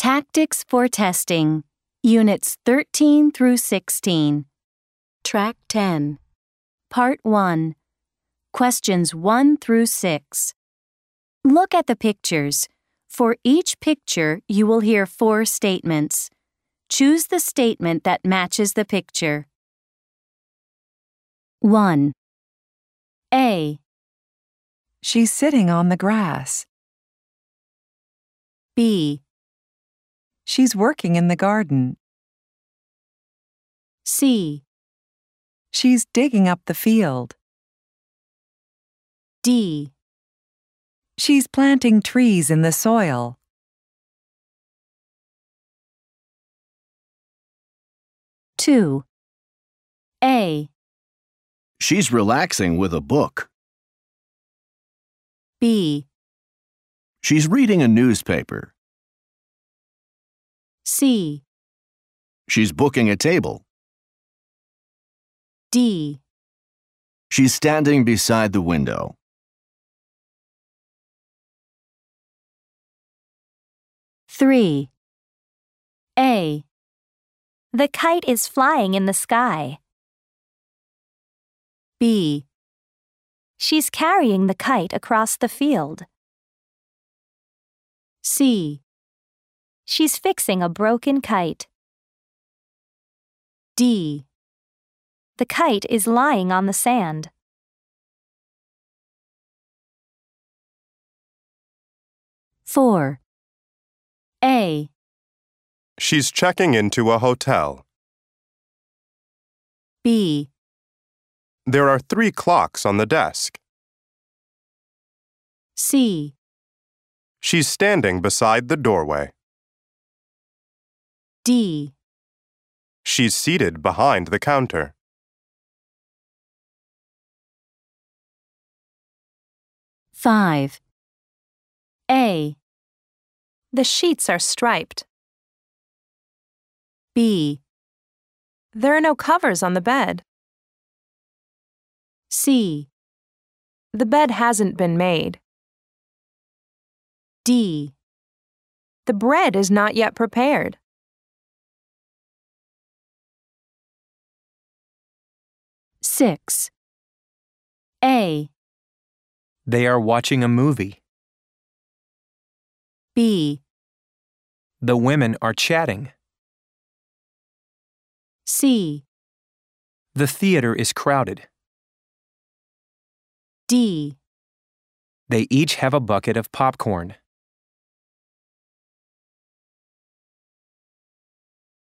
Tactics for Testing, Units 13 through 16. Track 10. Part 1. Questions 1 through 6. Look at the pictures. For each picture, you will hear 4 statements. Choose the statement that matches the picture. 1. A. She's sitting on the grass. B. She's working in the garden. C. She's digging up the field. D. She's planting trees in the soil. 2. A. She's relaxing with a book. B. She's reading a newspaper. C. She's booking a table. D. She's standing beside the window. 3. A. The kite is flying in the sky. B. She's carrying the kite across the field. C. She's fixing a broken kite. D. The kite is lying on the sand. 4. A. She's checking into a hotel. B. There are 3 clocks on the desk. C. She's standing beside the doorway. D. She's seated behind the counter. 5. A. The sheets are striped. B. There are no covers on the bed. C. The bed hasn't been made. D. The bread is not yet prepared. 6. A. They are watching a movie. B. The women are chatting. C. The theater is crowded. D. They each have a bucket of popcorn.